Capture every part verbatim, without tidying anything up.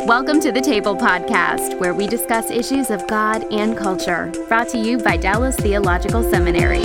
Welcome to the Table Podcast, where we discuss issues of God and culture, brought to you by Dallas Theological Seminary.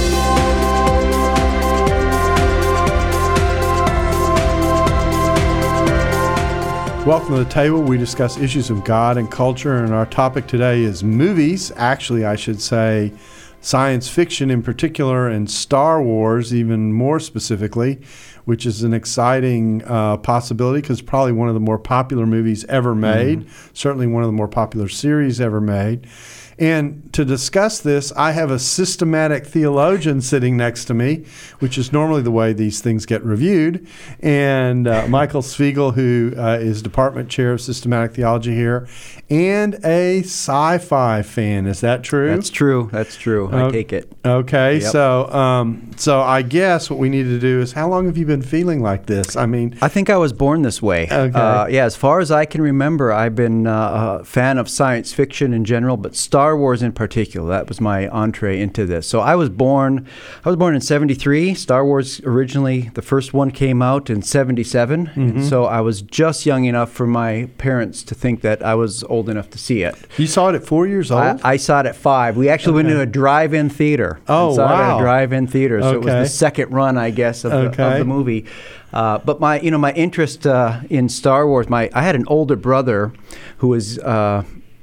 Welcome to the table. We discuss issues of God and culture, and our topic today is movies. Actually, I should say science fiction in particular, and Star Wars even more specifically, which is an exciting uh, possibility because probably one of the more popular movies ever made, mm-hmm. certainly one of the more popular series ever made. And to discuss this, I have a systematic theologian sitting next to me, which is normally the way these things get reviewed, and uh, Michael Spiegel, who uh, is Department Chair of Systematic Theology here, and a sci-fi fan. Is that true? That's true. That's true. I uh, take it. Okay. Yep. So, um, so I guess what we need to do is, how long have you been feeling like this? I mean, I think I was born this way. Okay. Uh, yeah, as far as I can remember, I've been uh, a fan of science fiction in general, but Star Star Wars in particular. That was my entree into this. So I was born I was born in seventy-three. Star Wars originally, the first one came out in seventy-seven. Mm-hmm. And so I was just young enough for my parents to think that I was old enough to see it. You saw it at four years old? I, I saw it at five. We actually okay. went to a drive-in theater. Oh, saw wow. It at a drive-in theater. So okay. it was the second run, I guess, of, okay. the, of the movie. Uh, but my, you know, my interest uh, in Star Wars, my I had an older brother who was uh,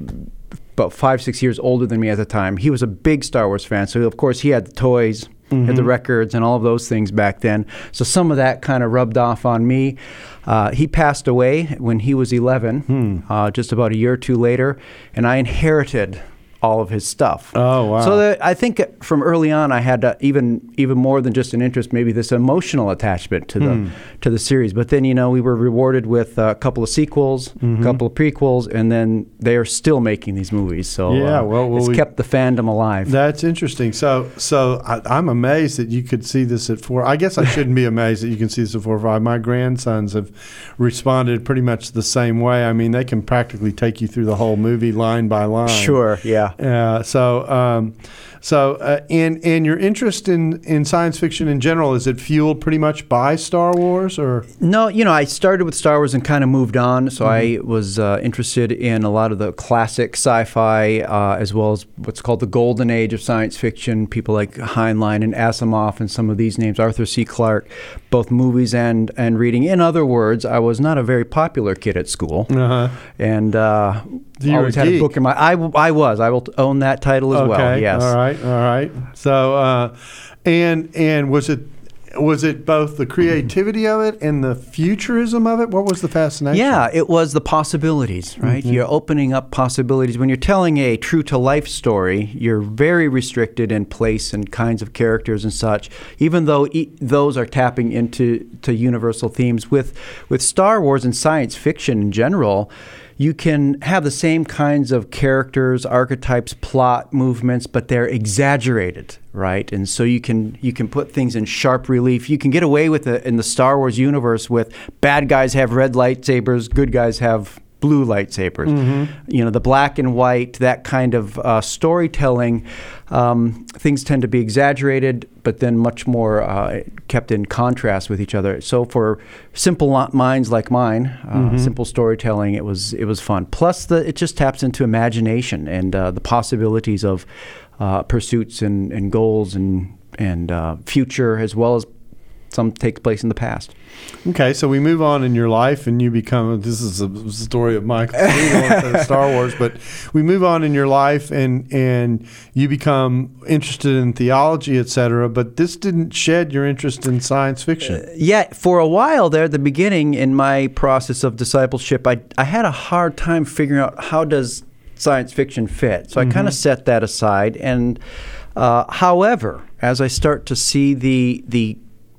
about five, six years older than me at the time. He was a big Star Wars fan. So, of course, he had the toys, mm-hmm. had the records, and all of those things back then. So some of that kind of rubbed off on me. Uh, he passed away when he was eleven, hmm. uh, just about a year or two later, and I inherited all of his stuff. Oh, wow. So that, I think from early on I had uh, even even more than just an interest, maybe this emotional attachment to the hmm. to the series. But then, you know, we were rewarded with a couple of sequels, mm-hmm. a couple of prequels, and then they are still making these movies. So yeah, uh, well, well, it's we, kept the fandom alive. That's interesting. So so I, I'm amazed that you could see this at four. I guess I shouldn't be amazed that you can see this at four or five. My grandsons have responded pretty much the same way. I mean, they can practically take you through the whole movie line by line. Sure, yeah. Uh, so, um, so, uh, and and your interest in, in science fiction in general, is it fueled pretty much by Star Wars, or? No, you know, I started with Star Wars and kind of moved on. So mm-hmm. I was uh, interested in a lot of the classic sci-fi, uh, as well as what's called the golden age of science fiction. People like Heinlein and Asimov, and some of these names, Arthur C. Clarke, both movies and and reading. In other words, I was not a very popular kid at school, uh-huh. and. Uh, You're always a had geek. a book in my. I, I was. I will own that title as okay. well. Yes. All right. All right. So, uh, and and was it was it both the creativity of it and the futurism of it? What was the fascination? Yeah, it was the possibilities. Right. Mm-hmm. You're opening up possibilities when you're telling a true to life story. You're very restricted in place and kinds of characters and such. Even though e- those are tapping into to universal themes with with Star Wars and science fiction in general. You can have the same kinds of characters, archetypes, plot movements, but they're exaggerated, right? And so you can you can put things in sharp relief. You can get away with it in the Star Wars universe with bad guys have red lightsabers, good guys have blue lightsabers. Mm-hmm. You know, the black and white, that kind of uh, storytelling, um, things tend to be exaggerated, but then much more uh, kept in contrast with each other. So for simple minds like mine, uh, mm-hmm. simple storytelling, it was it was fun. Plus, the it just taps into imagination and uh, the possibilities of uh, pursuits and, and goals and and uh, future, as well as some takes place in the past. Okay, so we move on in your life, and you become. This is a story of Michael instead of Star Wars, but we move on in your life, and and you become interested in theology, et cetera. But this didn't shed your interest in science fiction. Uh, yeah, for a while there, at the beginning in my process of discipleship, I I had a hard time figuring out how does science fiction fit. So mm-hmm. I kind of set that aside, and uh, however, as I start to see the the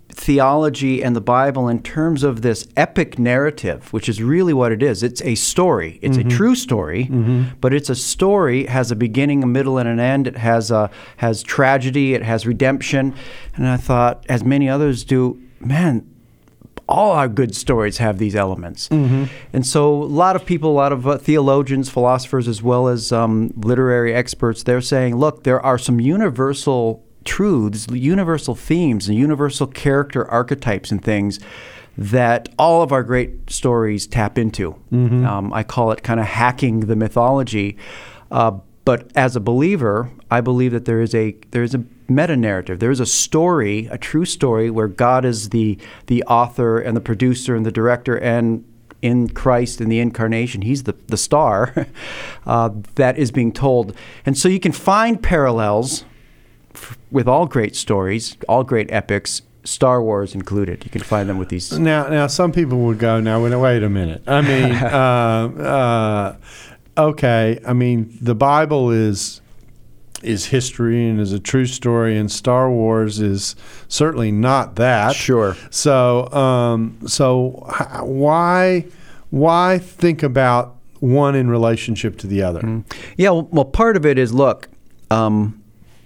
theology and the Bible in terms of this epic narrative, which is really what it is. It's a story. It's mm-hmm. a true story, mm-hmm. but it's a story, has a beginning, a middle, and an end. It has a, has tragedy. It has redemption. And I thought, as many others do, man, all our good stories have these elements. Mm-hmm. And so a lot of people, a lot of uh, theologians, philosophers, as well as um, literary experts, they're saying, look, there are some universal truths, universal themes, and universal character archetypes and things that all of our great stories tap into. Mm-hmm. Um, I call it kind of hacking the mythology. Uh, but as a believer, I believe that there is a there is a meta-narrative. There is a story, a true story, where God is the the author and the producer and the director, and in Christ, in the incarnation, he's the, the star uh, that is being told. And so you can find parallels f- with all great stories, all great epics, Star Wars included. You can find them with these. Now, now some people would go, now, wait a minute. I mean, uh, uh, okay, I mean, the Bible is is history and is a true story, and Star Wars is certainly not that. Sure. So, um, so why why think about one in relationship to the other? Mm. Yeah, well, well, part of it is, look, um,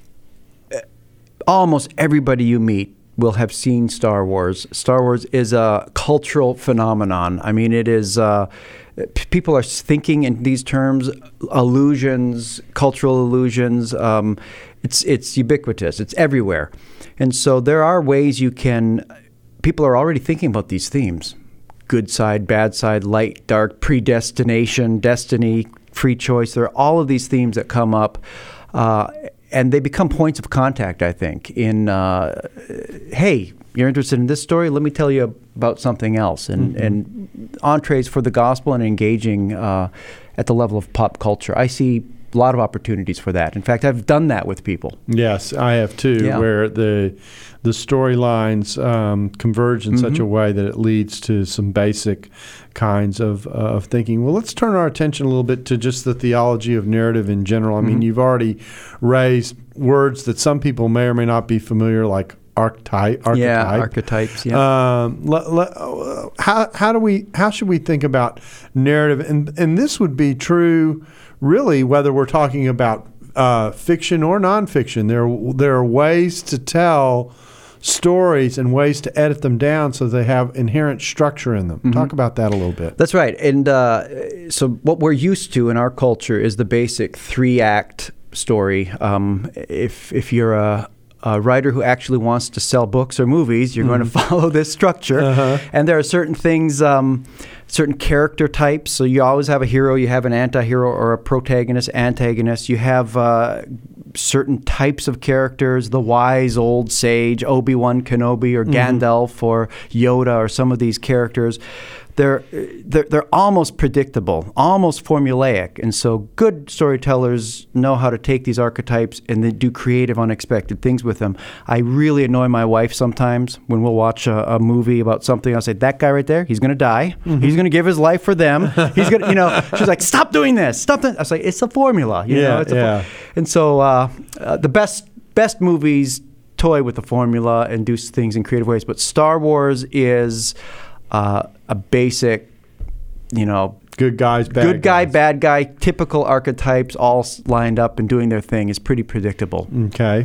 almost everybody you meet will have seen Star Wars. Star Wars is a cultural phenomenon. I mean, it is. Uh, People are thinking in these terms, illusions, cultural illusions. Um, it's it's ubiquitous. It's everywhere. And so there are ways you can, people are already thinking about these themes. Good side, bad side, light, dark, predestination, destiny, free choice. There are all of these themes that come up. Uh, and they become points of contact, I think, in, uh, hey, you're interested in this story? Let me tell you about something else. And, mm-hmm. and entrees for the gospel and engaging uh, at the level of pop culture. I see a lot of opportunities for that. In fact, I've done that with people. Yes, I have too, yeah. where the the storylines um, converge in mm-hmm. such a way that it leads to some basic kinds of, uh, of thinking. Well, let's turn our attention a little bit to just the theology of narrative in general. I mm-hmm. mean, you've already raised words that some people may or may not be familiar, like archetype. archetype. Yeah, archetypes. Yeah. Um, le, le, how how do we how should we think about narrative? And and this would be true, really, whether we're talking about uh, fiction or nonfiction. There there are ways to tell stories and ways to edit them down so they have inherent structure in them. Mm-hmm. Talk about that a little bit. That's right. And uh, so what we're used to in our culture is the basic three-act story. Um, if if you're a A writer who actually wants to sell books or movies, you're mm. going to follow this structure. Uh-huh. And there are certain things, um, certain character types. So you always have a hero, you have an anti-hero or a protagonist, antagonist. You have uh, certain types of characters, the wise old sage, Obi-Wan Kenobi or mm-hmm. Gandalf or Yoda or some of these characters. They're, they're they're almost predictable, almost formulaic. And so good storytellers know how to take these archetypes and then do creative, unexpected things with them. I really annoy my wife sometimes when we'll watch a, a movie about something. I'll say, that guy right there, he's going to die. Mm-hmm. He's going to give his life for them. He's going to, you know, she's like, stop doing this. Stop that. I was like, it's a formula. You yeah, know, it's a yeah. for- and so uh, uh, the best best movies toy with the formula and do things in creative ways. But Star Wars is Uh, a basic, you know, good guys, bad good guy, guys. bad guy, typical archetypes all lined up and doing their thing is pretty predictable. Okay,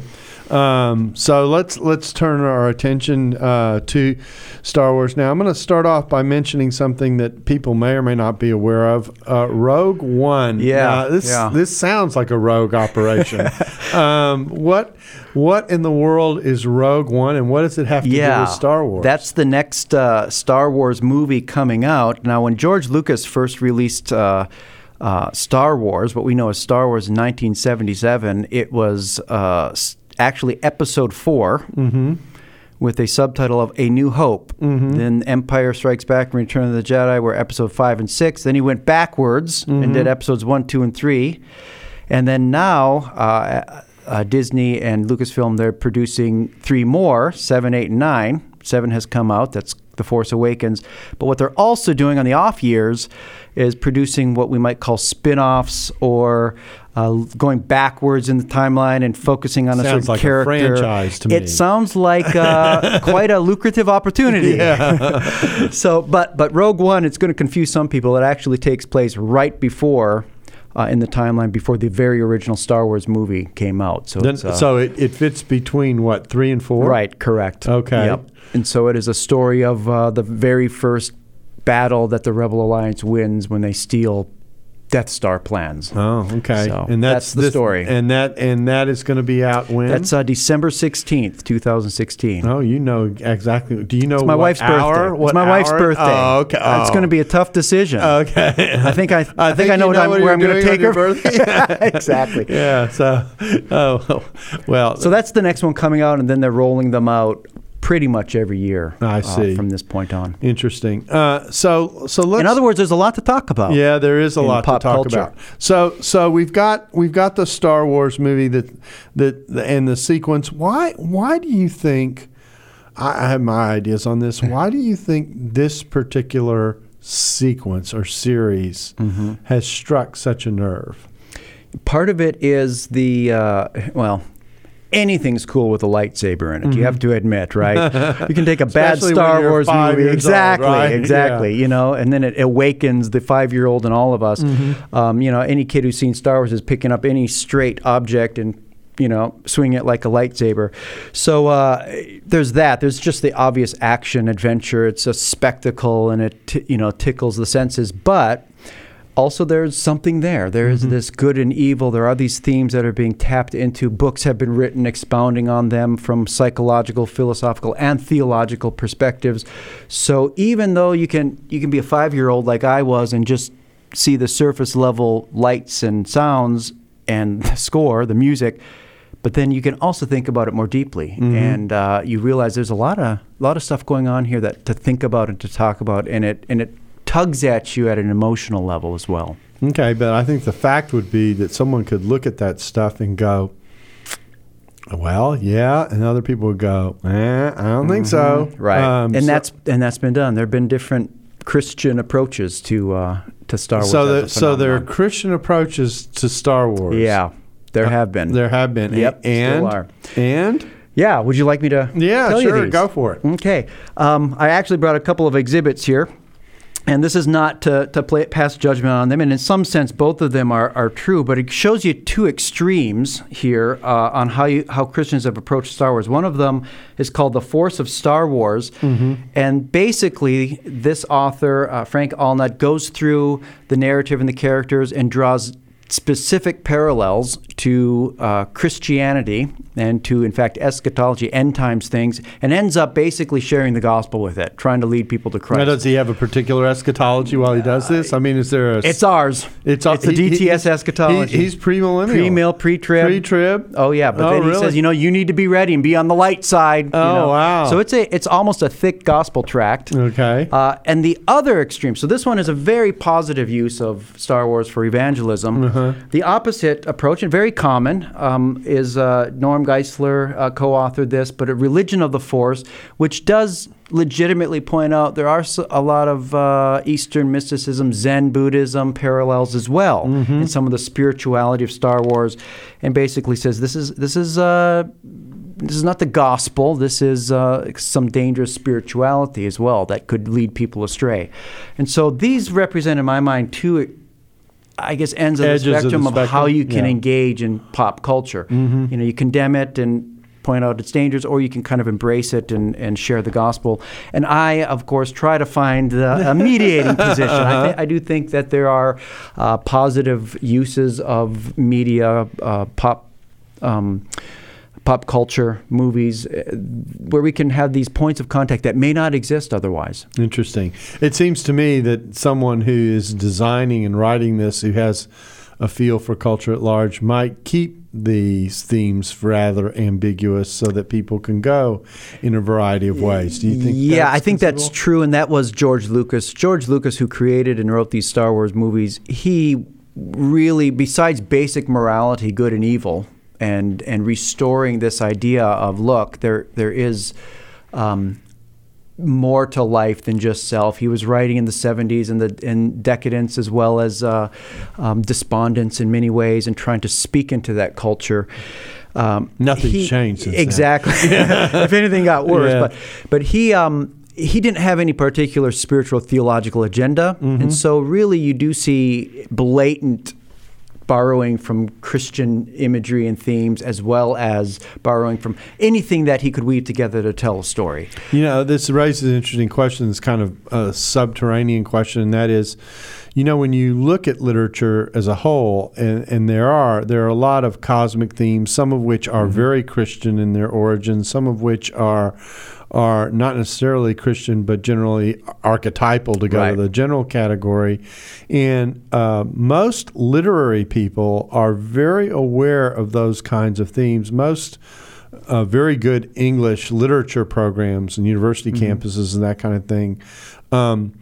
um, so let's let's turn our attention uh, to Star Wars now. I'm going to start off by mentioning something that people may or may not be aware of. Uh, Rogue One. Yeah, uh, this yeah. this sounds like a rogue operation. um, what what in the world is Rogue One, and what does it have to yeah, do with Star Wars? That's the next uh, Star Wars movie coming out. Now, when George Lucas first released uh, uh, Star Wars, what we know as Star Wars in nineteen seventy-seven, it was uh, actually Episode Four. Mm-hmm. With a subtitle of A New Hope. Mm-hmm. Then Empire Strikes Back and Return of the Jedi were episode five and six. Then he went backwards mm-hmm. and did episodes one, two, and three. And then now uh, uh, Disney and Lucasfilm, they're producing three more, seven, eight, and nine. Seven has come out. That's The Force Awakens. But what they're also doing on the off years is producing what we might call spin-offs or uh, going backwards in the timeline and focusing on a sounds certain like character. A franchise to me. It sounds like uh, quite a lucrative opportunity. Yeah. so, but but Rogue One, it's going to confuse some people. It actually takes place right before. Uh, in the timeline before the very original Star Wars movie came out. So then, it's, uh, so it, it fits between, what, three and four? Right, correct. Okay. Yep. And so it is a story of uh, the very first battle that the Rebel Alliance wins when they steal Death Star plans. Oh, okay. So and that's, that's the this, story. And that and that is going to be out when? That's uh, December sixteenth, twenty sixteen. Oh, you know exactly. Do you know It's my what wife's hour? birthday. What it's my hour? wife's birthday. Oh, okay. Uh, it's Oh. going to be a tough decision. Okay. I think I, I, I think, think I know, you what know I'm, what where you're I'm going to doing take on her. your birthday. Exactly. Yeah. So, oh, well. So that's the next one coming out, and then they're rolling them out pretty much every year. I see. Uh, from this point on. Interesting. Uh, so, so let's. In other words, there's a lot to talk about. Yeah, there is a in lot to pop talk culture. about. So, so we've got we've got the Star Wars movie that that and the sequence. Why why do you think? I, I have my ideas on this. Why do you think this particular sequence or series Mm-hmm. has struck such a nerve? Part of it is the uh, well. Anything's cool with a lightsaber in it. Mm-hmm. You have to admit, right? You can take a bad Especially Star when you're Wars five movie, years exactly, old, right? exactly. Yeah. You know, and then it awakens the five-year-old in all of us. Mm-hmm. Um, you know, any kid who's seen Star Wars is picking up any straight object and you know, swinging it like a lightsaber. So uh, there's that. There's just the obvious action adventure. It's a spectacle, and it t- you know tickles the senses, but. Also, there's something there. There's mm-hmm. this good and evil. There are these themes that are being tapped into. Books have been written expounding on them from psychological, philosophical, and theological perspectives. So even though you can you can be a five-year-old like I was and just see the surface level lights and sounds and the score, the music, but then you can also think about it more deeply, mm-hmm. and uh, you realize there's a lot of lot of stuff going on here that to think about and to talk about, and it and it. tugs at you at an emotional level as well. Okay, but I think the fact would be that someone could look at that stuff and go, well, yeah, and other people would go, eh, I don't think mm-hmm. so. Right, um, and so, that's and that's been done. There have been different Christian approaches to uh, to Star Wars. So, the, so there are Christian approaches to Star Wars. Yeah, there have been. There have been. Yep, and still are. And. Yeah, would you like me to? Yeah, tell sure. You these? Go for it. Okay, um, I actually brought a couple of exhibits here. And this is not to, to play, pass judgment on them. And in some sense, both of them are, are true. But it shows you two extremes here uh, on how you, how Christians have approached Star Wars. One of them is called The Force of Star Wars. Mm-hmm. And basically, this author, uh, Frank Allnut, goes through the narrative and the characters and draws specific parallels to uh, Christianity and to, in fact, eschatology, end times things, and ends up basically sharing the gospel with it, trying to lead people to Christ. Now, does he have a particular eschatology while he does this? I mean, is there a... It's ours. It's, it's a he, D T S he, eschatology. He, he's premillennial. Pre-mill, pre-trib. Pre-trib. Oh, yeah. But oh, then he really? says, you know, you need to be ready and be on the light side. Oh, you know? wow. So it's a it's almost a thick gospel tract. Okay. Uh, and the other extreme, so this one is a very positive use of Star Wars for evangelism. Uh-huh. The opposite approach, and very common, um, is uh, Norm Geisler uh, co-authored this, but a Religion of the Force, which does legitimately point out there are a lot of uh, Eastern mysticism, Zen Buddhism parallels as well mm-hmm. in some of the spirituality of Star Wars, and basically says this is this is uh, this is not the gospel. This is uh, some dangerous spirituality as well that could lead people astray, and so these represent, in my mind, two. I guess ends of the Edges spectrum of, the of spectrum. how you can yeah. engage in pop culture. Mm-hmm. You know, you condemn it and point out its dangers, or you can kind of embrace it and, and share the gospel. And I, of course, try to find uh, a mediating position. I, th- I do think that there are uh, positive uses of media, uh, pop. Um, pop culture, movies, where we can have these points of contact that may not exist otherwise. Interesting. It seems to me that someone who is designing and writing this, who has a feel for culture at large, might keep these themes rather ambiguous so that people can go in a variety of ways. Do you think Yeah, that's I think conceivable? that's true, and that was George Lucas. George Lucas, who created and wrote these Star Wars movies, he really, besides basic morality, good and evil, and and restoring this idea of, look, there there is um, more to life than just self. He was writing in the seventies and the in decadence as well as uh, um, despondence in many ways, and trying to speak into that culture. Um, Nothing's he, changed since exactly. If anything, got worse. Yeah. But but he. Um, He didn't have any particular spiritual theological agenda, mm-hmm. and so really you do see blatant borrowing from Christian imagery and themes, as well as borrowing from anything that he could weave together to tell a story. You know, this raises an interesting question. It's kind of a subterranean question, and that is, you know, when you look at literature as a whole, and, and there are there are a lot of cosmic themes, some of which are mm-hmm. very Christian in their origins, some of which are are not necessarily Christian, but generally archetypal to go right. to the general category. And uh, most literary people are very aware of those kinds of themes. Most uh, very good English literature programs and university mm-hmm. campuses and that kind of thing um,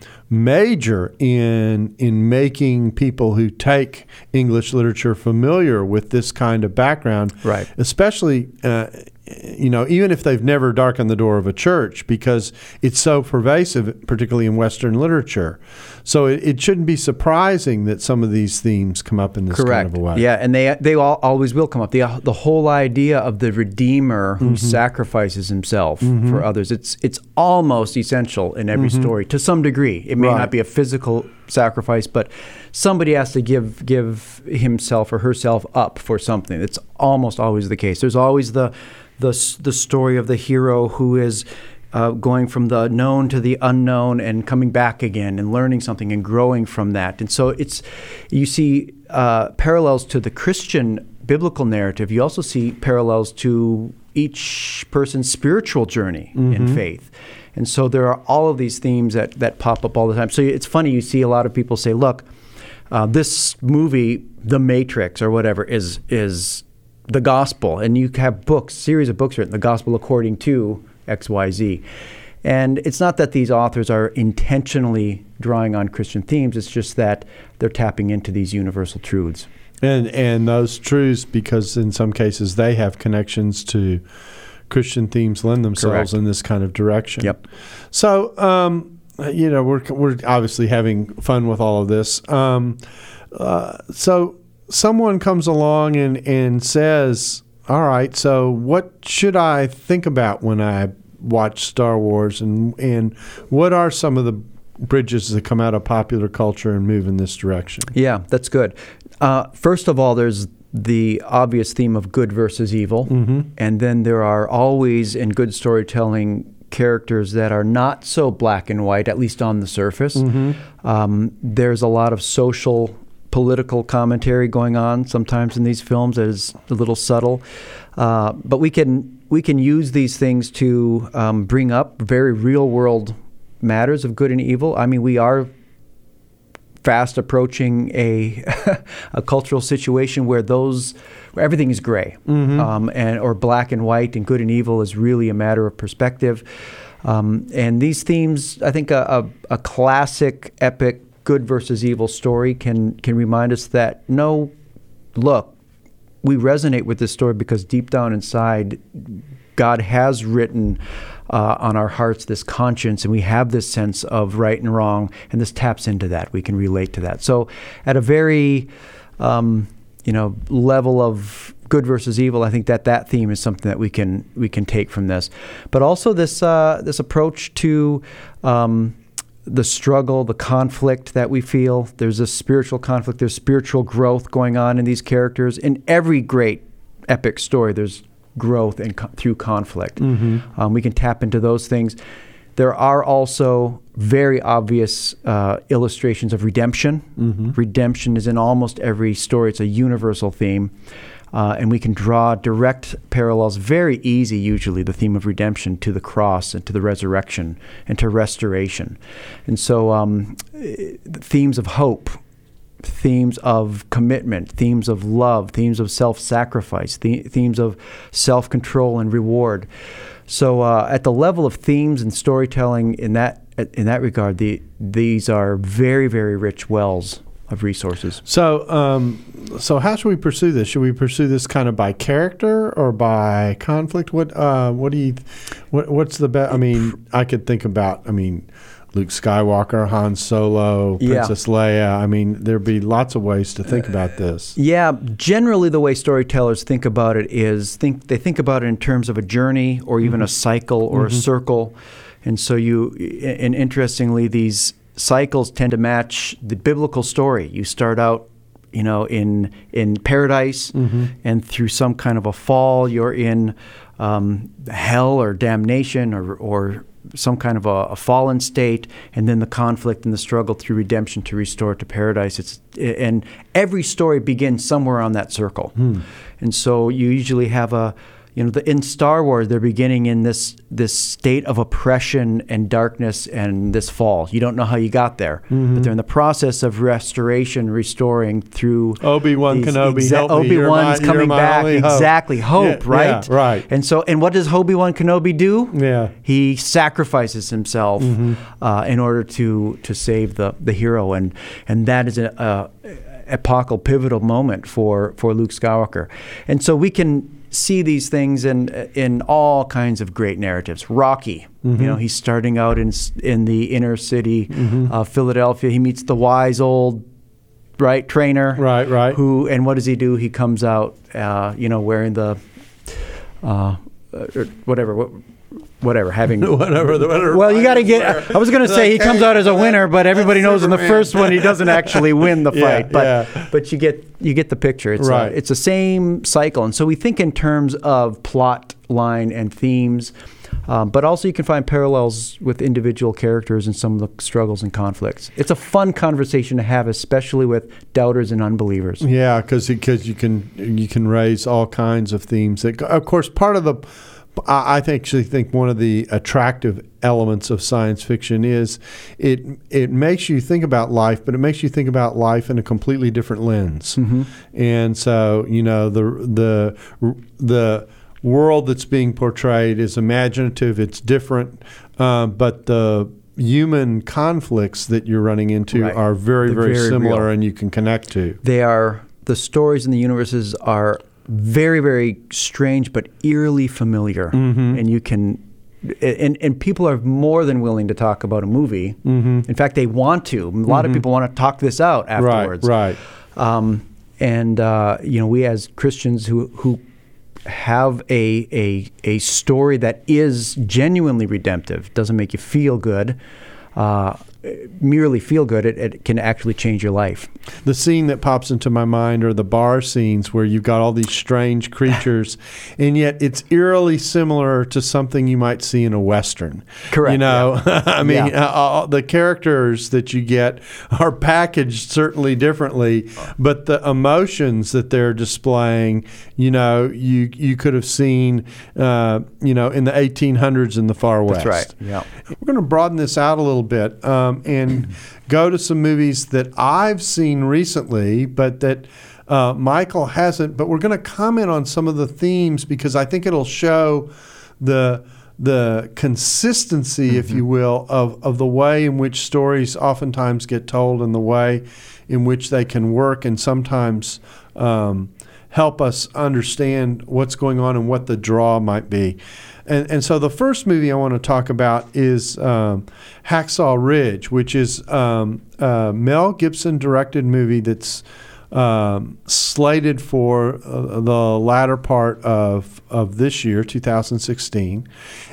major in in making people who take English literature familiar with this kind of background, right. especially uh, you know, even if they've never darkened the door of a church, because it's so pervasive, particularly in Western literature. So it, it shouldn't be surprising that some of these themes come up in this Correct. kind of a way. Yeah, and they they all, always will come up. The the whole idea of the Redeemer who mm-hmm. sacrifices himself mm-hmm. for others, it's it's almost essential in every mm-hmm. story to some degree. It may right. not be a physical sacrifice, but somebody has to give give himself or herself up for something. It's almost always the case. There's always the the the story of the hero who is uh, going from the known to the unknown and coming back again and learning something and growing from that. And so it's you see uh, parallels to the Christian biblical narrative. You also see parallels to each person's spiritual journey mm-hmm. in faith. And so there are all of these themes that, that pop up all the time. So it's funny, you see a lot of people say, look, uh, this movie, The Matrix or whatever, is is the gospel. And you have books, series of books written, the gospel according to X Y Z. And it's not that these authors are intentionally drawing on Christian themes. It's just that they're tapping into these universal truths. And and those truths, because in some cases they have connections to Christian themes, lend themselves Correct. in this kind of direction. Yep. So, um, you know, we're we're obviously having fun with all of this. Um, uh, so someone comes along and, and says, all right, so what should I think about when I watch Star Wars, and and what are some of the bridges that come out of popular culture and move in this direction? Yeah, that's good. Uh, first of all, there's the obvious theme of good versus evil. Mm-hmm. And then there are always, in good storytelling, characters that are not so black and white, at least on the surface. Mm-hmm. Um, there's a lot of social, political commentary going on sometimes in these films that is a little subtle. Uh, but we can we can use these things to um, bring up very real-world matters of good and evil. I mean, we are fast approaching a a cultural situation where those where everything is gray, mm-hmm. um, and or black and white, and good and evil is really a matter of perspective. Um, and these themes, I think, a, a, a classic epic good versus evil story can can remind us that no, look, we resonate with this story because deep down inside, God has written Uh, on our hearts this conscience, and we have this sense of right and wrong, and this taps into that. We can relate to that. So at a very, um, you know, level of good versus evil, I think that that theme is something that we can we can take from this. But also this uh, this approach to um, the struggle, the conflict that we feel. There's a spiritual conflict. There's spiritual growth going on in these characters. In every great epic story, there's growth and co- through conflict. Mm-hmm. Um, we can tap into those things. There are also very obvious uh, illustrations of redemption. Mm-hmm. Redemption is in almost every story. It's a universal theme. Uh, and we can draw direct parallels, very easy usually, the theme of redemption to the cross and to the resurrection and to restoration. And so um, themes of hope, themes of commitment, themes of love, themes of self-sacrifice, the- themes of self-control and reward. So uh, at the level of themes and storytelling in that in that regard, the, these are very, very rich wells of resources. So um, so how should we pursue this? Should we pursue this kind of by character or by conflict? What uh, what do you what, what's the best? I mean, I could think about, I mean, Luke Skywalker, Han Solo, Princess yeah. Leia. I mean, there'd be lots of ways to think about this. Yeah, generally the way storytellers think about it is think they think about it in terms of a journey or even mm-hmm. a cycle or mm-hmm. a circle. And so you, and interestingly, these cycles tend to match the biblical story. You start out you know, in in paradise, mm-hmm. and through some kind of a fall, you're in um, hell or damnation or or some kind of a, a fallen state, and then the conflict and the struggle through redemption to restore it to paradise. It's and every story begins somewhere on that circle, hmm. and so you usually have a, you know, the, in Star Wars they're beginning in this this state of oppression and darkness and this fall. You don't know how you got there, mm-hmm. but they're in the process of restoration, restoring through Obi-Wan Kenobi. Exa- help me. Obi-Wan's my, coming back. Hope. Exactly, hope, yeah, right? Yeah, right. And so, and what does Obi-Wan Kenobi do? Yeah, he sacrifices himself mm-hmm. uh, in order to to save the the hero, and and that is a, a epochal, pivotal moment for for Luke Skywalker, and so we can see these things in in all kinds of great narratives. Rocky, mm-hmm. you know, he's starting out in in the inner city, mm-hmm. uh, Philadelphia. He meets the wise old right trainer, right, right. Who and what does he do? He comes out, uh, you know, wearing the uh, whatever. What, Whatever, having whatever. The, whatever well, you got to get. I was going to say he comes out as a winner, but everybody knows in the first one he doesn't actually win the fight. Yeah, but yeah. but you get you get the picture. It's right. a, it's the same cycle, and so we think in terms of plot line and themes, um, but also you can find parallels with individual characters and some of the struggles and conflicts. It's a fun conversation to have, especially with doubters and unbelievers. Yeah, because because you can you can raise all kinds of themes. That, of course, part of the I actually think one of the attractive elements of science fiction is it it makes you think about life, but it makes you think about life in a completely different lens. Mm-hmm. And so, you know, the the the world that's being portrayed is imaginative. It's different, uh, but the human conflicts that you're running into right. are very, very, very similar, real. And you can connect to. They are the stories in the universes are. Very, very strange, but eerily familiar, mm-hmm. and you can, and and people are more than willing to talk about a movie. Mm-hmm. In fact, they want to. A lot mm-hmm. of people want to talk this out afterwards. Right, right. Um, and uh, you know, we as Christians who who have a a a story that is genuinely redemptive, doesn't make you feel good. Uh, merely feel good, it, it can actually change your life. The scene that pops into my mind are the bar scenes where you've got all these strange creatures, and yet it's eerily similar to something you might see in a Western. Correct. You know, yeah. I mean, yeah. uh, the characters that you get are packaged certainly differently, but the emotions that they're displaying, you know, you you could have seen, uh, you know, in the eighteen hundreds in the far West. That's right. Yeah. We're going to broaden this out a little bit. Um, and go to some movies that I've seen recently, but that uh, Michael hasn't. But we're going to comment on some of the themes because I think it'll show the the consistency, mm-hmm. if you will, of, of the way in which stories oftentimes get told and the way in which they can work and sometimes um, help us understand what's going on and what the draw might be. And, and so the first movie I want to talk about is um, Hacksaw Ridge, which is um, a Mel Gibson directed movie that's um, slated for uh, the latter part of of this year, two thousand sixteen,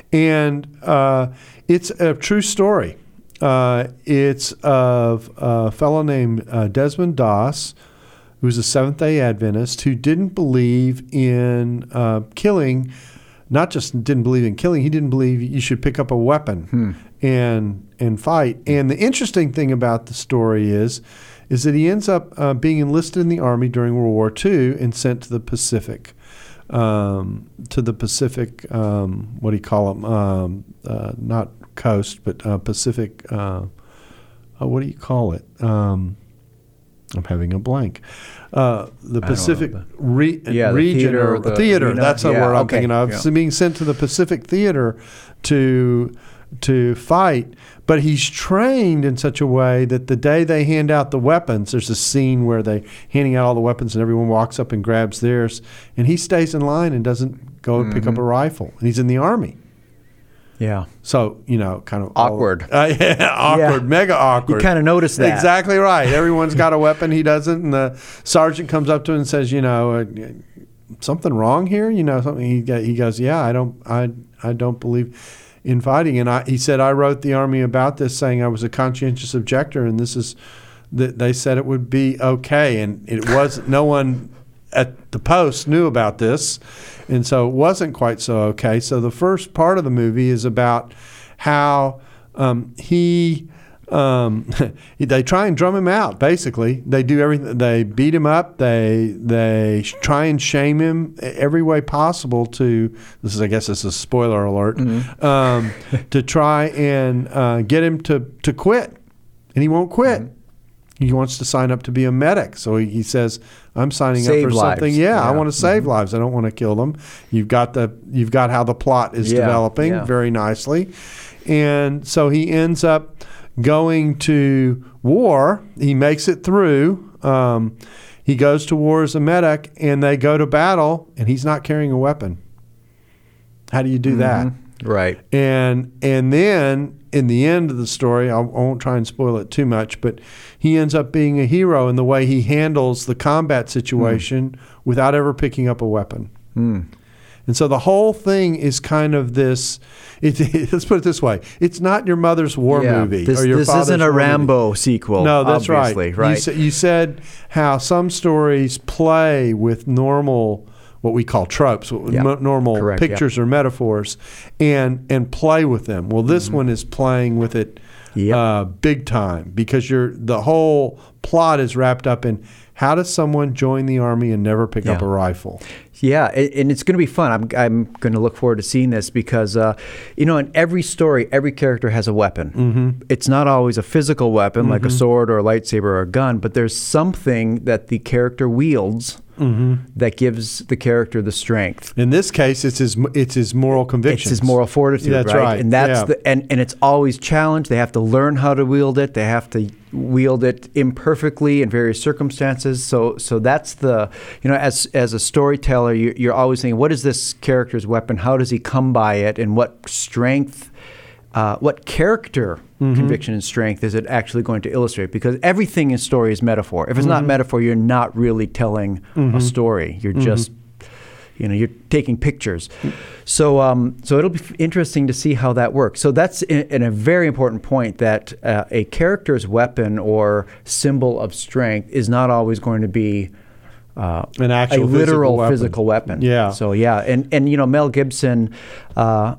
and uh, it's a true story. Uh, it's of a fellow named uh, Desmond Doss, who's a Seventh-day Adventist who didn't believe in uh, killing. Not just didn't believe in killing, he didn't believe you should pick up a weapon hmm. and and fight. And the interesting thing about the story is, is that he ends up uh, being enlisted in the Army during World War Two and sent to the Pacific, um, to the Pacific, um, what do you call them? Um, uh, not coast, but uh, Pacific, uh, uh, what do you call it? Um, I'm having a blank. Uh, the Pacific know, re- yeah, region the theater, or the theater. arena. That's the yeah, word I'm okay. thinking of. Yeah. So being sent to the Pacific Theater to to fight, but he's trained in such a way that the day they hand out the weapons, there's a scene where they handing out all the weapons and everyone walks up and grabs theirs, and he stays in line and doesn't go and mm-hmm. pick up a rifle. And he's in the Army. Yeah. So, you know, kind of awkward. All, uh, yeah, awkward, yeah. Mega awkward. You kind of notice that. Exactly right. Everyone's got a weapon. He doesn't. And the sergeant comes up to him and says, you know, uh, something wrong here? You know, something. He he goes, yeah, I don't, I, I don't believe in fighting. And I, he said, I wrote the Army about this, saying I was a conscientious objector, and this is that they said it would be okay, and it was no one at the Post knew about this, and so it wasn't quite so okay. So the first part of the movie is about how um, he. Um, they try and drum him out. Basically, they do everything. They beat him up. They they try and shame him every way possible. To this is, I guess, this is a spoiler alert. Mm-hmm. Um, to try and uh, get him to to quit, and he won't quit. Mm-hmm. He wants to sign up to be a medic. So he, he says, "I'm signing save up for lives. something. Yeah, yeah. I want to save mm-hmm. lives. I don't want to kill them." You've got the you've got how the plot is yeah. developing yeah. very nicely, and so he ends up going to war. He makes it through. Um, he goes to war as a medic, and they go to battle, and he's not carrying a weapon. How do you do mm-hmm. that? Right. And and then in the end of the story, I won't try and spoil it too much, but he ends up being a hero in the way he handles the combat situation mm. without ever picking up a weapon. Mm. And so the whole thing is kind of this. It, it, let's put it this way: it's not your mother's war yeah, movie this, or your this father's isn't a war Rambo movie. sequel. No, that's obviously, right. right. You, sa- you said how some stories play with normal, what we call tropes, yeah. m- normal Correct, pictures yeah. or metaphors, and and play with them. Well, this mm-hmm. one is playing with it yep. uh, big time because you're the whole plot is wrapped up in how does someone join the Army and never pick yeah. up a rifle. Yeah, and it's going to be fun. I'm I'm going to look forward to seeing this because, uh, you know, in every story, every character has a weapon. Mm-hmm. It's not always a physical weapon mm-hmm. like a sword or a lightsaber or a gun, but there's something that the character wields mm-hmm. that gives the character the strength. In this case, it's his it's his moral convictions. It's his moral fortitude, that's right? right. And that's yeah. the and, and it's always challenged. They have to learn how to wield it. They have to wield it imperfectly in various circumstances. So so that's the, you know, as as a storyteller, you, you're always thinking, what is this character's weapon? How does he come by it? And what strength, uh, what character mm-hmm. conviction and strength is it actually going to illustrate? Because everything in story is metaphor. If it's mm-hmm. not metaphor, you're not really telling mm-hmm. a story. You're mm-hmm. just, you know, you're taking pictures. So um, so it'll be f- interesting to see how that works. So that's in, in a very important point that uh, a character's weapon or symbol of strength is not always going to be uh, an actual a literal physical weapon. physical weapon. Yeah. So yeah, and and you know, Mel Gibson uh,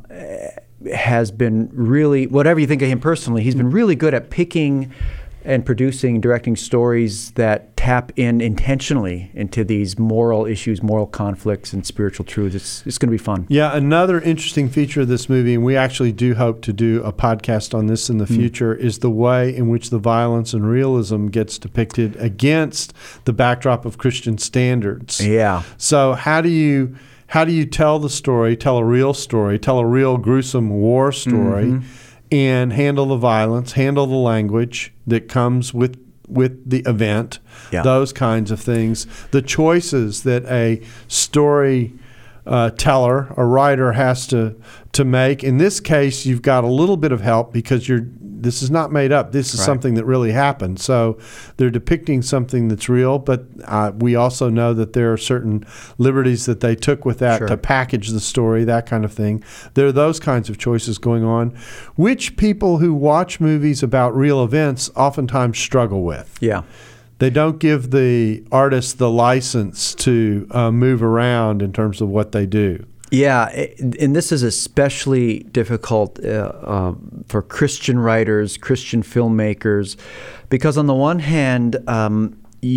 has been really, whatever you think of him personally, he's been really good at picking and producing, directing stories that tap in intentionally into these moral issues, moral conflicts, and spiritual truths. It's, it's going to be fun. Yeah, another interesting feature of this movie, and we actually do hope to do a podcast on this in the future, mm. is the way in which the violence and realism gets depicted against the backdrop of Christian standards. Yeah. So how do you how do you tell the story, tell a real story, tell a real gruesome war story, mm-hmm. and handle the violence, handle the language that comes with with the event, yeah. those kinds of things, the choices that a story uh, teller, a writer has to to make. In this case, you've got a little bit of help because you're. This is not made up. This is right. something that really happened. So they're depicting something that's real, but uh, we also know that there are certain liberties that they took with that sure. to package the story, that kind of thing. There are those kinds of choices going on, which people who watch movies about real events oftentimes struggle with. Yeah. They don't give the artist the license to uh, move around in terms of what they do. Yeah, and this is especially difficult uh, uh, for Christian writers, Christian filmmakers, because on the one hand, um,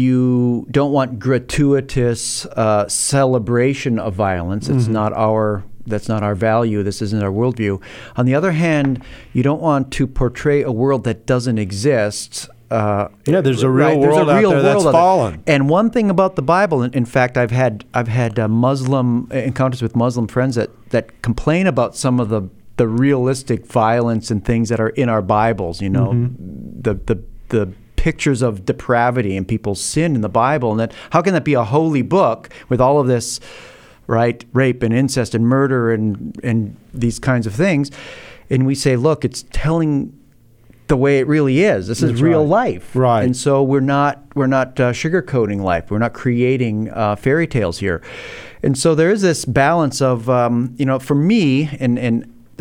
you don't want gratuitous uh, celebration of violence. It's mm-hmm. not our that's not our value. This isn't our worldview. On the other hand, you don't want to portray a world that doesn't exist. Uh, yeah, there's a real right, world a real out there world that's fallen. And one thing about the Bible, in, in fact, I've had I've had uh, Muslim encounters with Muslim friends that, that complain about some of the, the realistic violence and things that are in our Bibles. You know, mm-hmm. the the the pictures of depravity and people's sin in the Bible, and that how can that be a holy book with all of this, right, rape and incest and murder and and these kinds of things? And we say, look, it's telling the way it really is. This That's is real right. life, right? And so we're not we're not uh, sugarcoating life. We're not creating uh, fairy tales here. And so there is this balance of um, you know, for me, and and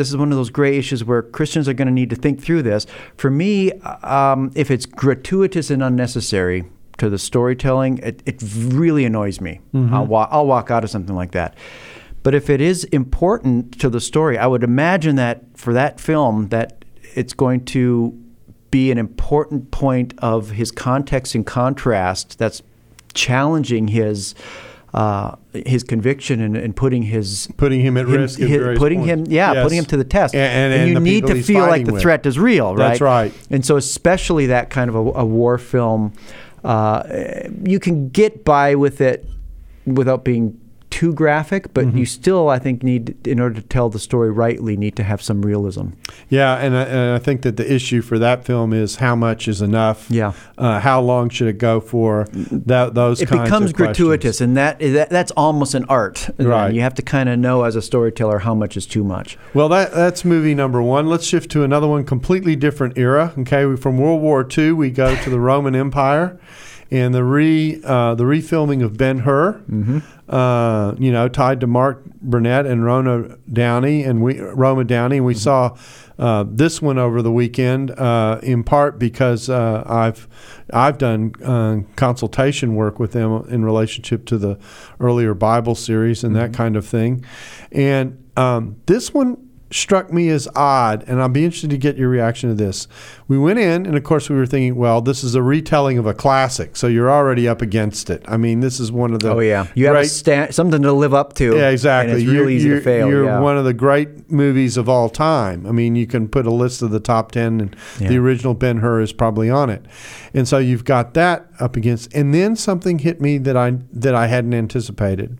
this is one of those gray issues where Christians are going to need to think through this. For me, um, if it's gratuitous and unnecessary to the storytelling, it, it really annoys me. Mm-hmm. I'll, wa- I'll walk out of something like that. But if it is important to the story, I would imagine that for that film, that it's going to be an important point of his context and contrast that's challenging his uh, his conviction and, and putting his putting him at him, risk, at his, putting points. him, yeah, yes. putting him to the test. And, and, and, and you the need to feel like the with. threat is real, right? That's right. And so, especially that kind of a, a war film, uh, you can get by with it without being too graphic, but mm-hmm. you still, I think, need, in order to tell the story rightly, need to have some realism. Yeah, and I, and I think that the issue for that film is how much is enough. Yeah. Uh, how long should it go for? That those it kinds becomes of gratuitous, questions. and that, that that's almost an art. Right. You have to kind of know as a storyteller how much is too much. Well, that that's movie number one. Let's shift to another one, completely different era. Okay, we, from World War Two, we go to the Roman Empire. And the re uh, the refilming of Ben-Hur, mm-hmm. uh, you know, tied to Mark Burnett and Roma Downey, and we Roma Downey. And we mm-hmm. saw uh, this one over the weekend, uh, in part because uh, I've I've done uh, consultation work with them in relationship to the earlier Bible series and mm-hmm. that kind of thing. And um, this one struck me as odd, and I'll be interested to get your reaction to this. We went in, and of course we were thinking, well, this is a retelling of a classic, so you're already up against it. I mean, this is one of the oh yeah, you great, have a sta- something to live up to. Yeah, exactly. And it's you're, real easy you're, to fail. You're yeah. one of the great movies of all time. I mean, you can put a list of the top ten, and yeah. the original Ben-Hur is probably on it. And so you've got that up against, and then something hit me that I that I hadn't anticipated.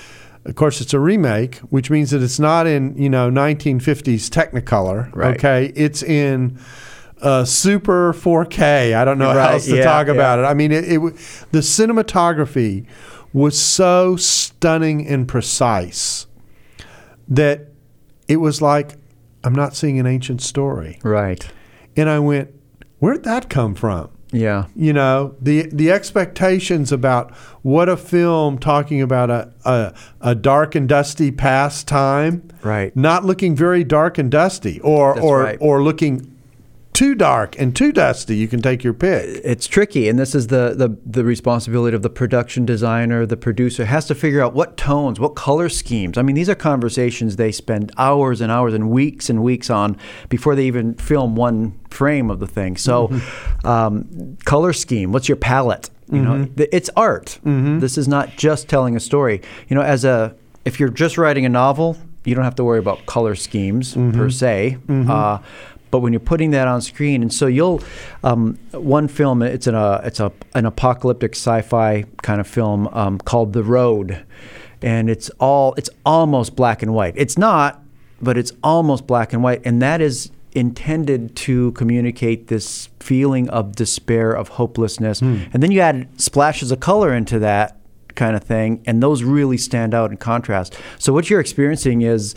Of course, it's a remake, which means that it's not in, you know, nineteen fifties Technicolor. Right. Okay, it's in uh, super four K. I don't know right. how else to yeah, talk yeah. about it. I mean, it, it the cinematography was so stunning and precise that it was like, I'm not seeing an ancient story. Right. And I went, where'd that come from? Yeah. You know, the the expectations about what a film talking about a, a, a dark and dusty past time, right? Not looking very dark and dusty, or That's or right. or looking too dark and too dusty. You can take your pick. It's tricky, and this is the, the, the responsibility of the production designer, the producer, has to figure out what tones, what color schemes. I mean, these are conversations they spend hours and hours and weeks and weeks on before they even film one frame of the thing. So, mm-hmm. um, color scheme, what's your palette? You mm-hmm. know, it's art. Mm-hmm. This is not just telling a story. You know, as a if you're just writing a novel, you don't have to worry about color schemes mm-hmm. per se. Mm-hmm. Uh, But when you're putting that on screen, and so you'll, um, one film, it's an uh, it's a an apocalyptic sci-fi kind of film um, called The Road, and it's all it's almost black and white. It's not, but it's almost black and white, and that is intended to communicate this feeling of despair, of hopelessness, hmm. and then you add splashes of color into that kind of thing, and those really stand out in contrast. So what you're experiencing is.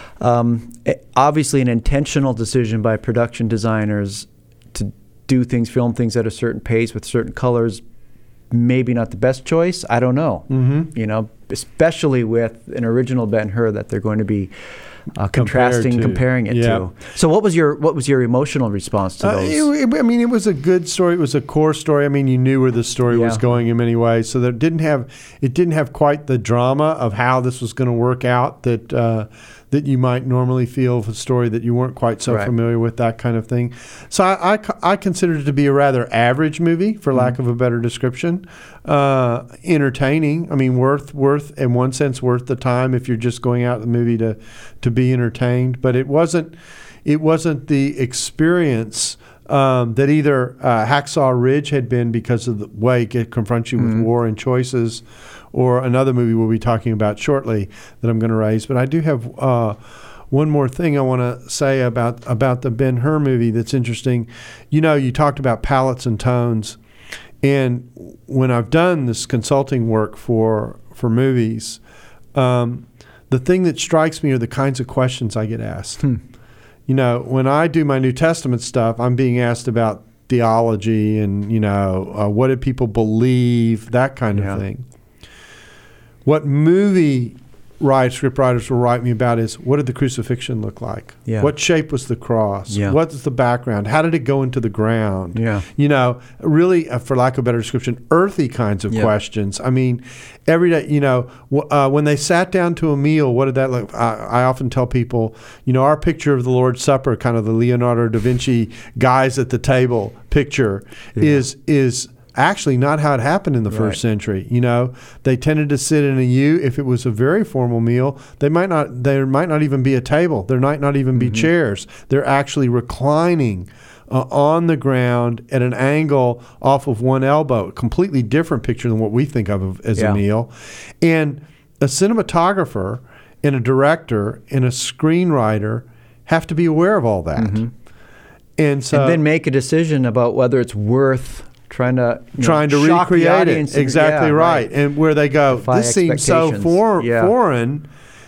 Um, obviously an intentional decision by production designers to do things, film things at a certain pace with certain colors, maybe not the best choice. I don't know. Mm-hmm. You know, especially with an original Ben-Hur that they're going to be uh, contrasting, to, comparing it yeah. to. So what was your what was your emotional response to uh, those? It, I mean, it was a good story. It was a core story. I mean, you knew where the story yeah. was going in many ways. So that it didn't have it didn't have quite the drama of how this was going to work out that. Uh, that you might normally feel of a story that you weren't quite so right. familiar with, that kind of thing. So I, I, I considered it to be a rather average movie, for mm-hmm. lack of a better description. Uh, entertaining. I mean, worth, worth in one sense, worth the time if you're just going out to the movie to, to be entertained. But it wasn't, it wasn't the experience um, that either uh, Hacksaw Ridge had been because of the way it confronts you mm-hmm. with war and choices, or another movie we'll be talking about shortly that I'm going to raise. But I do have uh, one more thing I want to say about about the Ben-Hur movie that's interesting. You know, you talked about palettes and tones. And when I've done this consulting work for, for movies, um, the thing that strikes me are the kinds of questions I get asked. Hmm. You know, when I do my New Testament stuff, I'm being asked about theology and, you know, uh, what do people believe, that kind yeah. of thing. What movie write script writers will write me about is, what did the crucifixion look like? Yeah. What shape was the cross? Yeah. What's the background? How did it go into the ground? Yeah. You know, really, uh, for lack of a better description, earthy kinds of Yeah. questions. I mean, every day, you know, w- uh, when they sat down to a meal, what did that look? I, I often tell people, you know, our picture of the Lord's Supper, kind of the Leonardo da Vinci guys at the table picture, Yeah. is is. actually not how it happened in the Right. first century. You know, they tended to sit in a U. If it was a very formal meal, they might not. There might not even be a table. There might not even be Mhm. chairs. They're actually reclining uh, on the ground at an angle off of one elbow. A completely different picture than what we think of as Yeah. a meal. And a cinematographer and a director and a screenwriter have to be aware of all that. Mhm. And so, and then make a decision about whether it's worth trying to you know, trying to shock the recreate audience. it. Exactly Yeah, right. And where they go, Defy this seems so expectations. for, Yeah. foreign.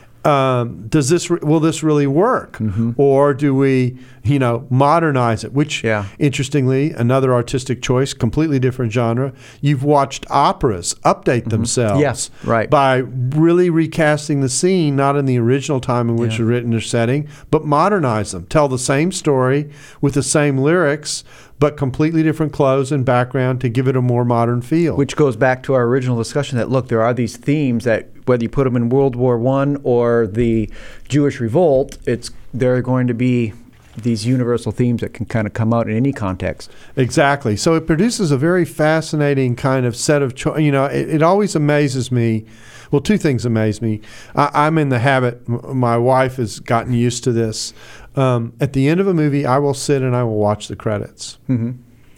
Um, does this re- will this really work, Mhm. or do we, you know, modernize it? Which, Yeah. interestingly, another artistic choice, completely different genre. You've watched operas update themselves, Yes, right. by really recasting the scene, not in the original time in which Yeah. it's written or setting, but modernize them. Tell the same story with the same lyrics, but completely different clothes and background to give it a more modern feel. Which goes back to our original discussion that, look, there are these themes that whether you put them in World War One or the Jewish Revolt, it's there are going to be these universal themes that can kind of come out in any context. Exactly. So it produces a very fascinating kind of set of, cho- you know, it, it always amazes me. Well, two things amaze me. I, I'm in the habit, m- my wife has gotten used to this. Um, at the end of a movie, I will sit and I will watch the credits. Mm-hmm.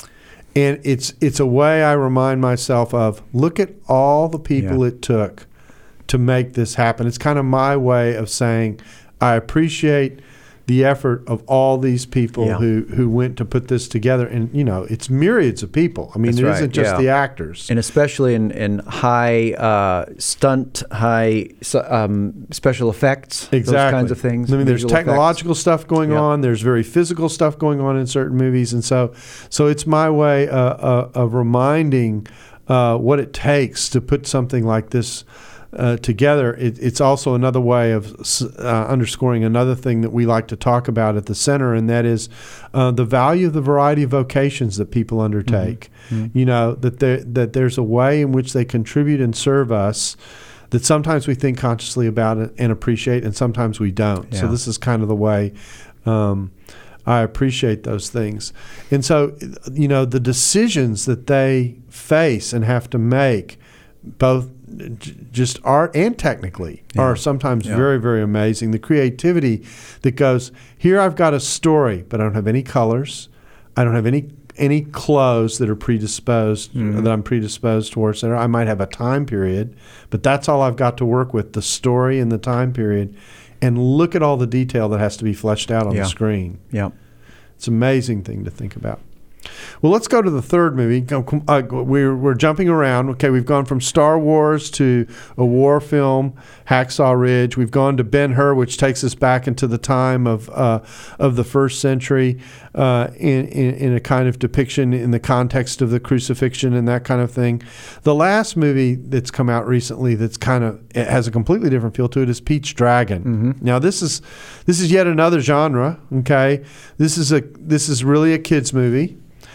And it's it's a way I remind myself of, look at all the people Yeah. it took to make this happen. It's kind of my way of saying, I appreciate the effort of all these people Yeah. who, who went to put this together. And, you know, it's myriads of people. I mean, That's it right, isn't just yeah. the actors. And especially in, in high uh, stunt, high so- um, special effects, Exactly. those kinds of things. I mean, there's visual effects. technological stuff going Yeah. on. There's very physical stuff going on in certain movies, and so, so it's my way uh, uh, of reminding uh, what it takes to put something like this uh, together. It, it's also another way of uh, underscoring another thing that we like to talk about at the center, and that is uh, the value of the variety of vocations that people undertake. Mm-hmm. You know, that there that there's a way in which they contribute and serve us that sometimes we think consciously about it and appreciate, and sometimes we don't. So Yeah. this is kind of the way um, I appreciate those things. And so, you know, the decisions that they face and have to make, both j- just art and technically, Yeah. are sometimes Yeah. very, very amazing. The creativity that goes, here I've got a story, but I don't have any colors. I don't have any any clothes that are predisposed, Mhm. that I'm predisposed towards. I might have a time period, but that's all I've got to work with, the story and the time period. And look at all the detail that has to be fleshed out on Yeah. the screen. Yeah. It's an amazing thing to think about. Well, let's go to the third movie. Go- com- uh, We're, we're jumping around. Okay, we've gone from Star Wars to a war film, Hacksaw Ridge. We've gone to Ben-Hur, which takes us back into the time of uh, of the first century uh, in, in, in a kind of depiction in the context of the crucifixion and that kind of thing. The last movie that's come out recently that's kind of it has a completely different feel to it is Pete's Dragon. Mhm. Now, this is this is yet another genre. Okay, this is a this is really a kids movie.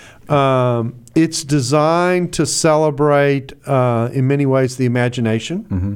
Um, it's designed to celebrate, uh, in many ways, the imagination. Mm-hmm.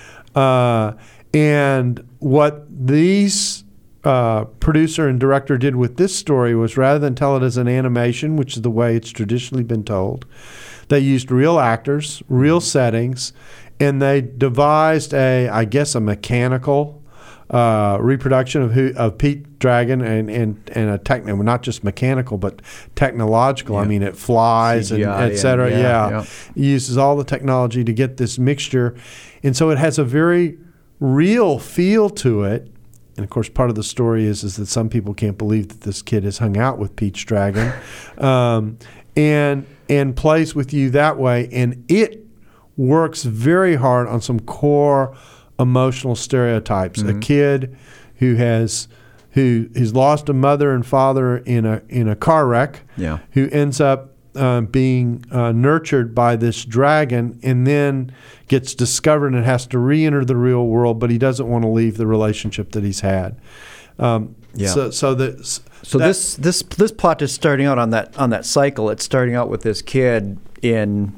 Uh, and what these uh, producer and director did with this story was, rather than tell it as an animation, which is the way it's traditionally been told, they used real actors, real settings, and they devised a, I guess, a mechanical Uh, reproduction of who of Pete Dragon and and and a technical, not just mechanical but technological. Yeah. I mean, it flies C G I and et cetera. and- yeah, yeah, yeah. It uses all the technology to get this mixture, and so it has a very real feel to it. And of course, part of the story is is that some people can't believe that this kid has hung out with Pete's Dragon, um, and and plays with you that way, and it works very hard on some core emotional stereotypes. Mm-hmm. A kid who has who has lost a mother and father in a in a car wreck, Yeah. who ends up uh, being uh, nurtured by this dragon, and then gets discovered and has to re-enter the real world, but he doesn't want to leave the relationship that he's had. Um, Yeah. So, so that. So that, this this this plot is starting out on that on that cycle. It's starting out with this kid in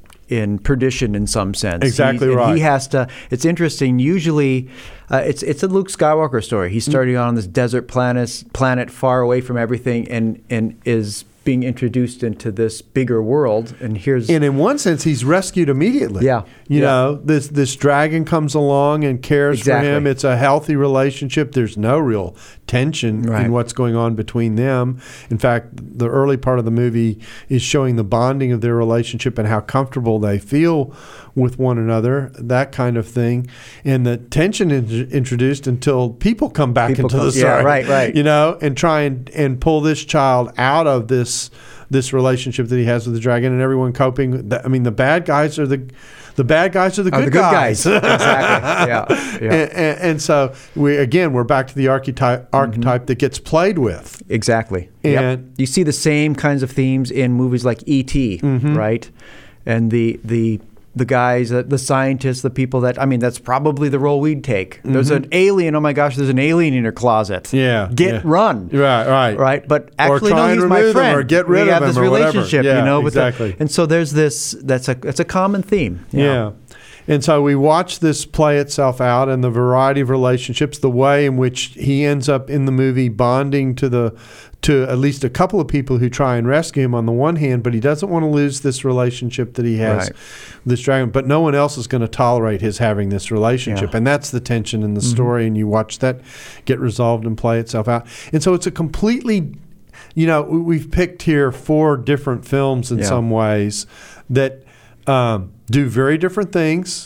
in perdition in some sense. Exactly He's, right. And he has to. It's interesting. Usually, uh, it's it's a Luke Skywalker story. He's starting out on this desert planet planet far away from everything, and and is being introduced into this bigger world. And here's and in one sense, he's rescued immediately. Yeah. You Yeah. know, this this dragon comes along and cares Exactly. for him. It's a healthy relationship. There's no real tension Right. in what's going on between them. In fact, the early part of the movie is showing the bonding of their relationship and how comfortable they feel with one another, that kind of thing. And the tension is introduced until people come back People into come- the yeah, story. right, right. You know, and try and, and pull this child out of this this relationship that he has with the dragon, and everyone coping. I mean, the bad guys are the the bad guys are the Are good the good guys. guys. Exactly. Yeah. Yeah. And, and, and so we again we're back to the archetype archetype Mm-hmm. that gets played with. Exactly. And- Yep. You see the same kinds of themes in movies like E T, Mm-hmm. right? And the the the guys, uh, the scientists, the people that I mean, that's probably the role we'd take. There's an alien. Oh my gosh, there's an alien in your closet. Mm-hmm. Yeah, Get yeah. run. Right, right. Right. But Or actually, try no, and he's my remove them friend. or get rid we of have them this or whatever. relationship, Yeah, you know. with the- exactly. and so there's this. That's a it's a common theme. Yeah. And so we watch this play itself out and the variety of relationships, the way in which he ends up in the movie bonding to the to at least a couple of people who try and rescue him on the one hand, but he doesn't want to lose this relationship that he has Right. with this dragon. But no one else is going to tolerate his having this relationship. Yeah. And that's the tension in the story, and you watch that get resolved and play itself out. And so it's a completely, you know, we- we've picked here four different films in Yeah. some ways that um, do very different things,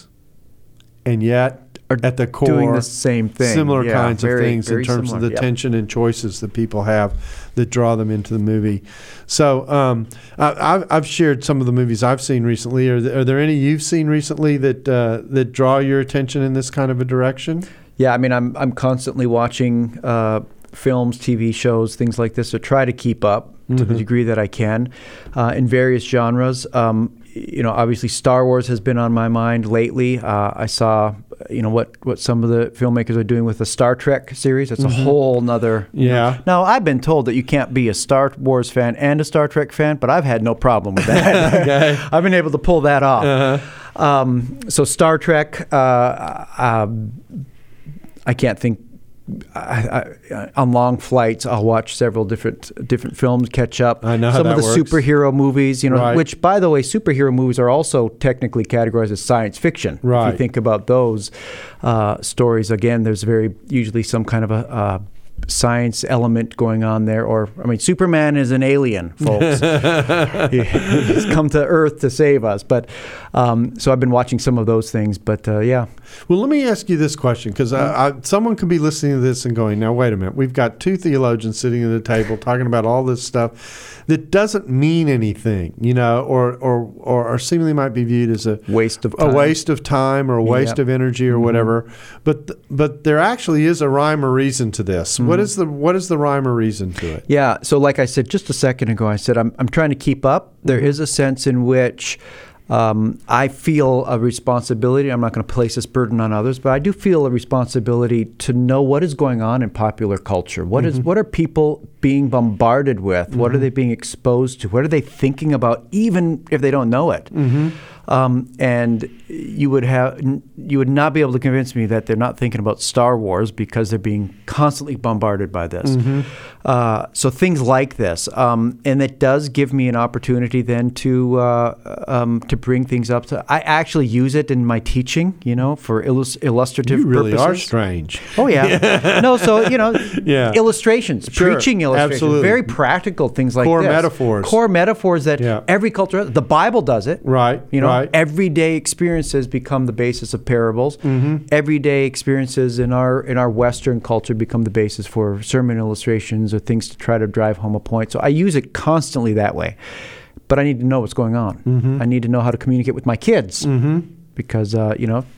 and yet Are at the core, doing the same thing. similar Yeah, kinds very- of things in very terms similar. of the Yep. tension and choices that people have that draw them into the movie. So um, I, I've, I've shared some of the movies I've seen recently. Are, there- are there any you've seen recently that uh, that draw your attention in this kind of a direction? Yeah, I mean, I'm I'm constantly watching uh, films, T V shows, things like this to try to keep up to the degree that I can uh, in various genres. Um, you know, obviously Star Wars has been on my mind lately. Uh, I saw, you know, what, what some of the filmmakers are doing with the Star Trek series. It's a whole nother. Yeah. Now, I've been told that you can't be a Star Wars fan and a Star Trek fan, but I've had no problem with that. Okay. I've been able to pull that off. Uh-huh. Um, so Star Trek, uh, uh, I can't think. I, I, on long flights, I'll watch several different different films, catch up. I know how some of that the works. superhero movies, you know, Right. which, by the way, superhero movies are also technically categorized as science fiction. If Right. you think about those uh, stories, again, there's very usually some kind of a. Uh, science element going on there, or I mean, Superman is an alien, folks. he, he's come to Earth to save us. But um, so I've been watching some of those things. But uh, yeah, Well, let me ask you this question, because I, I, someone could be listening to this and going, now, wait a minute. We've got two theologians sitting at the table talking about all this stuff that doesn't mean anything, you know, or or, or, or seemingly might be viewed as a waste of a time. waste of time or a waste Yep. of energy or Mm-hmm. whatever. But th- but there actually is a rhyme or reason to this. Mm-hmm. What is the what is the rhyme or reason to it? Yeah. So, like I said just a second ago, I said I'm I'm trying to keep up. There is a sense in which um, I feel a responsibility. I'm not going to place this burden on others, but I do feel a responsibility to know what is going on in popular culture. What is what are people being bombarded with? What are they being exposed to? What are they thinking about, even if they don't know it? Um, and you would have you would not be able to convince me that they're not thinking about Star Wars because they're being constantly bombarded by this. Uh, so things like this, um, and it does give me an opportunity then to uh, um, to bring things up. To I actually use it in my teaching, you know, for illus- illustrative You really purposes. are strange. Oh yeah, no. So you know, Yeah. illustrations, Sure, preaching illustrations, absolutely. very practical things like Core this. metaphors. core metaphors that Yeah. every culture. The Bible does it, Right, You know, right. everyday experiences become the basis of parables. Mm-hmm. Everyday experiences in our in our Western culture become the basis for sermon illustrations or things to try to drive home a point. So I use it constantly that way. But I need to know what's going on. Mm-hmm. I need to know how to communicate with my kids because uh, you know.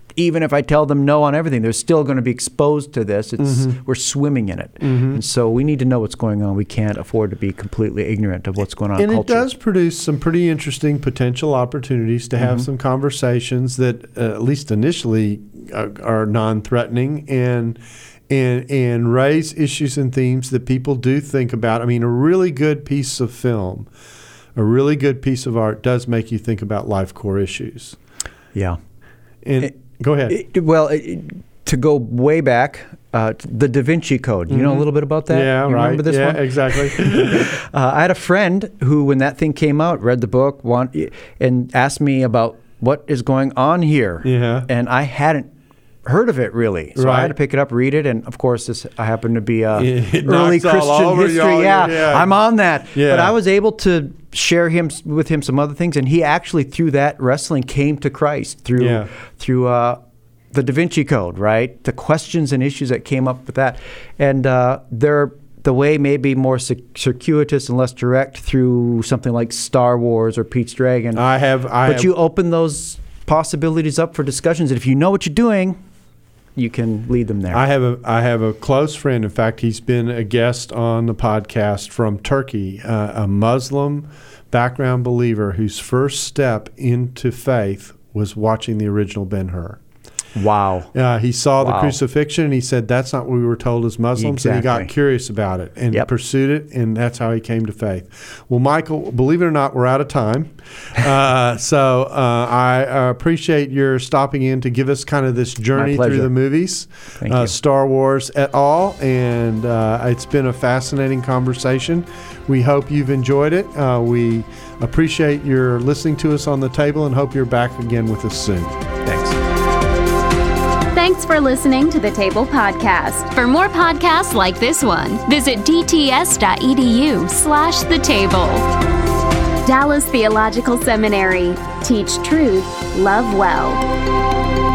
even if I tell them no on everything, they're still going to be exposed to this. It's mm-hmm. We're swimming in it. Mm-hmm. And so we need to know what's going on. We can't afford to be completely ignorant of what's going on and in culture. And it does produce some pretty interesting potential opportunities to have mm-hmm. some conversations that, uh, at least initially, are, are non-threatening and and and raise issues and themes that people do think about. I mean, a really good piece of film, a really good piece of art does make you think about life core issues. Yeah. And it, go ahead. It, well, it, to go way back, uh, the Da Vinci Code. You mm-hmm. know a little bit about that? Yeah, you right. Remember this yeah, one? exactly. uh, I had a friend who, when that thing came out, read the book want, and asked me about what is going on here. Yeah. And I hadn't heard of it really, so right. I had to pick it up, read it, and of course, this I happen to be a it early Christian history. Yeah, yeah, I'm on that. Yeah. But I was able to share him with him some other things, and he actually through that wrestling came to Christ through yeah. through uh, the Da Vinci Code, right? The questions and issues that came up with that, and uh, they're the way may be more circuitous and less direct through something like Star Wars or Pete's Dragon. I have, I but have, you open those possibilities up for discussions, and if you know what you're doing, you can lead them there. I have a I have a close friend. In fact, he's been a guest on the podcast from Turkey, uh, a Muslim background believer whose first step into faith was watching the original Ben-Hur. Wow. Uh, he saw wow. the crucifixion, and he said, that's not what we were told as Muslims. Exactly. And he got curious about it and yep. pursued it, and that's how he came to faith. Well, Michael, believe it or not, we're out of time. Uh, so uh, I uh, appreciate your stopping in to give us kind of this journey through the movies, Thank uh, you. Star Wars et al., and uh, it's been a fascinating conversation. We hope you've enjoyed it. Uh, we appreciate your listening to us on the table and hope you're back again with us soon. Thanks. Thanks for listening to the Table Podcast. For more podcasts like this one, visit dts.edu slash the table. Dallas Theological Seminary. Teach truth, love well.